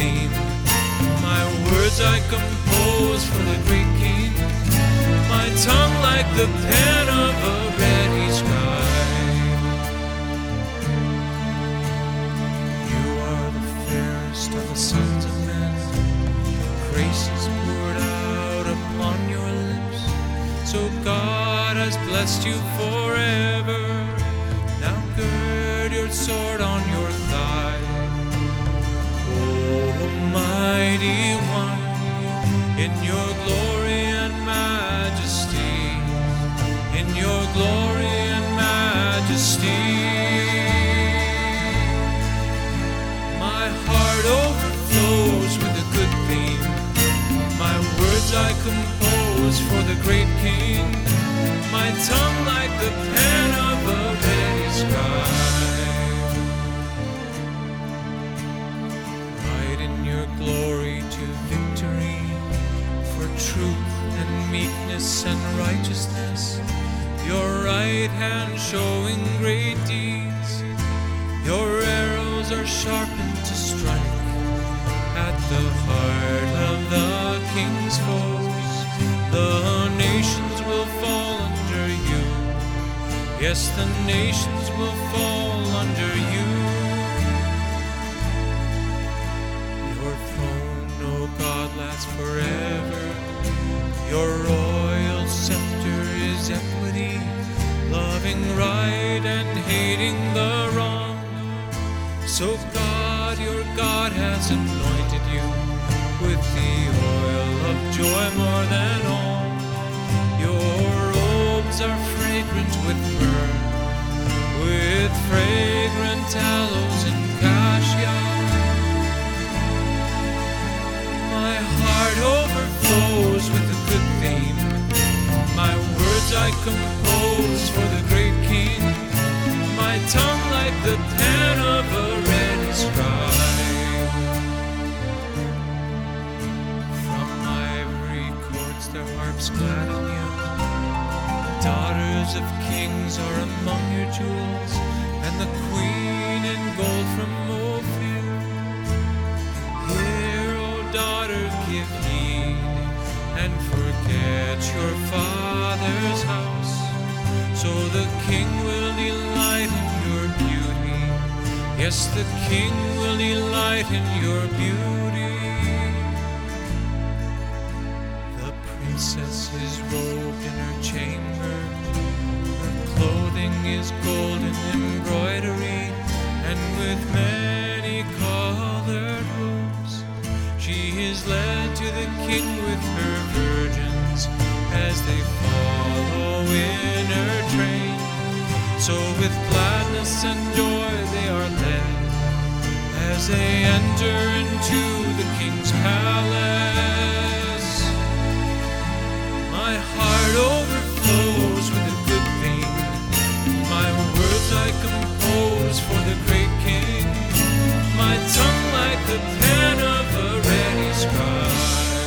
theme. My words I compose for the great King, my tongue like the pen of a ready scribe. You are the fairest of the sons of men, grace is poured out upon your lips, so God has blessed you forever. Now gird your sword on your thigh, O mighty one, in your glory and majesty, in your glory and majesty. My heart overflows with a good theme, my words I compose for the great King, my tongue like the pen of a ready scribe. Ride in your glory to victory, for truth and meekness and righteousness, your right hand showing great deeds. Your arrows are sharpened to strike at the heart of the king's foes. The nations will fall under you. Yes, the nations will fall under you. Your throne, O God, lasts forever. Your royal scepter is equity, loving right and hating the wrong. So God, your God, has anointed you with the oil of joy more than all. Your robes are fragrant with myrrh, with fragrant aloes and cassia. My heart overflows with a good theme, my words I compose for the great King, my tongue like the pen of a ready scribe. From ivory chords their harps gladden you, the daughters of kings are among your jewels, and the queen in gold from Ophir. Hear, O daughter, give heed, and forget your father's house, so the king will delight in your beauty. Yes, the king will delight in your beauty. The princess is robed in her chamber, her clothing is golden embroidery, and with many colored robes she is led to the king with her virgins, as they follow in her train. So with gladness and joy they are led, as they enter into the king's palace. My heart overflows with a good theme, my words I compose for the great King, my tongue like the pen of a ready scribe.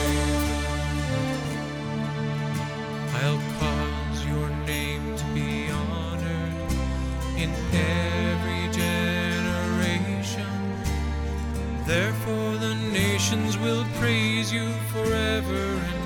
I'll cause your name to be honored in every generation. Therefore the nations will praise you forever and